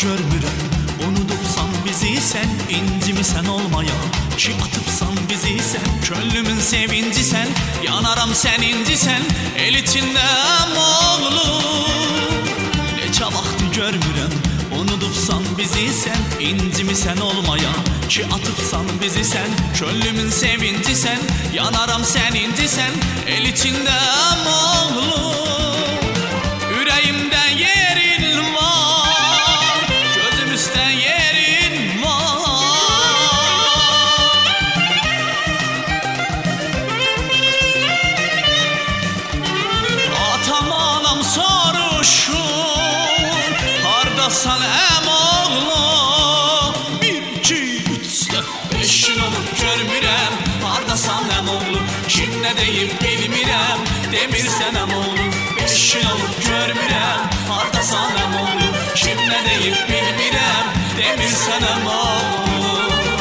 görmürəm. Unudubsan bizi sən, incimisən olmaya. Ki atıbsan bizi sən, könlümün sevinci sən. Yanaram sən incisən, el içindəm oğlum. Neçə vaxt görmürəm. Unudubsan bizi sən, incimisən olmaya. Ki atıbsan bizi sən, könlümün sevinci sən. Yanaram sən incisən, el içindəm oğlum. Ürəyimdə yerin var, gözüm üstə yerin var. Atam anam soruşur, hardasan əm oğlum. 1, 2, 3, 4, 5 gün olub görmürəm. Hardasan əm oğlum, kim nə deyib bilmirəm. Demirsən əm oğlum, 5 gün olub görmürəm. Hardasan əm oğlum, kim nə deyib bilmirəm. Demirsən əm oğlum.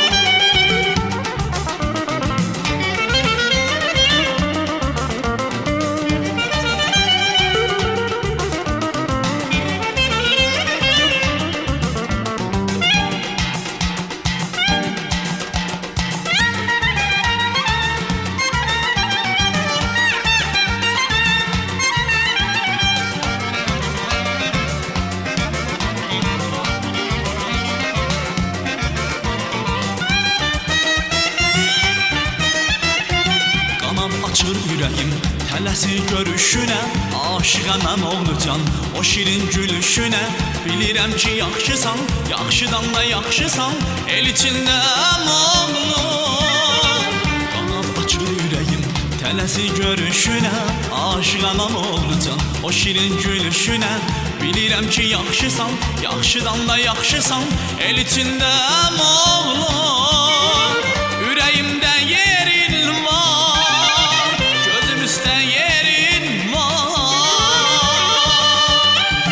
Açır ürəyim, tələsir görüşünə. Aşıqam oğlucan, o şirin gülüşünə. Bilirəm ki yaxşısan, yaxşıdan da yaxşısan. El içindəm oğlum. Qanad açır ürəyim, tələsir görüşünə. Aşıqam oğlucan, o şirin gülüşünə. Bilirəm ki yaxşısan, yaxşıdan da yaxşısan. El içindəm oğlum. Ürəyimdə yerin var, gözüm üstə yerin var.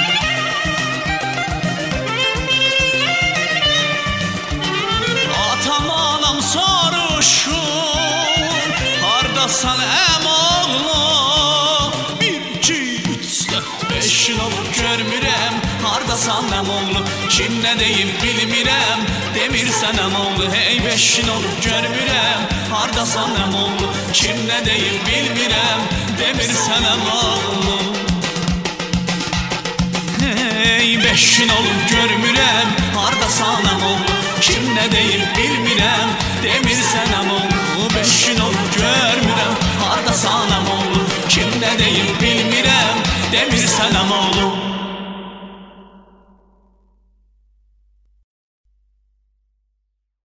Atam anam soruşur, hardasan əm oğlum. 1, 2, 3, 4, 5 gün olub görmürəm. Hardasan əm oğlum, kim nə deyib bilmirəm. Demirsən əm oğlu, hey 5 gün olub görmürəm. Hardasan əm oğlu, kim nə deyib bilmirəm. Demirsən əm oğlu. Hey 5 gün olub görmürəm. Hardasan əm oğlu, kim nə deyib bilmirəm. Demirsən əm oğlu, 5 gün olub görmürəm. Hardasan əm oğlu, kim nə deyib bilmirəm. Demirsən əm oğlu.